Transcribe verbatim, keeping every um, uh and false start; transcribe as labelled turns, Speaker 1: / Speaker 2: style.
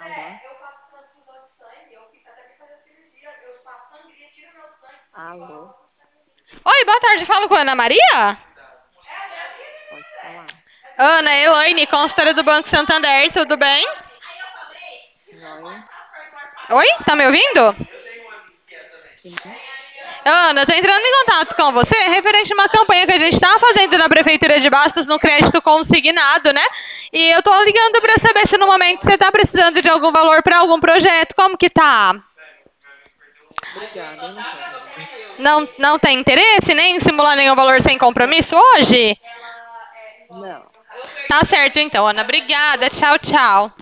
Speaker 1: Alô? Alô?
Speaker 2: Oi, boa tarde. Falo com a Ana Maria?
Speaker 1: Pode falar.
Speaker 2: Ana, Elaine, consultora do Banco Santander, tudo bem?
Speaker 1: Joia?
Speaker 2: Oi, tá me ouvindo?
Speaker 1: Sim.
Speaker 2: Ana, eu tô entrando em contato com você referente a uma campanha que a gente tá fazendo na Prefeitura de Bastos no crédito consignado, né? E eu tô ligando pra saber se no momento você tá precisando de algum valor pra algum projeto, como que tá?
Speaker 1: Obrigada, eu não quero não.
Speaker 2: Não, não tem interesse nem em simular nenhum valor sem compromisso hoje?
Speaker 1: Não.
Speaker 2: Tá certo então, Ana. Obrigada. Tchau, tchau.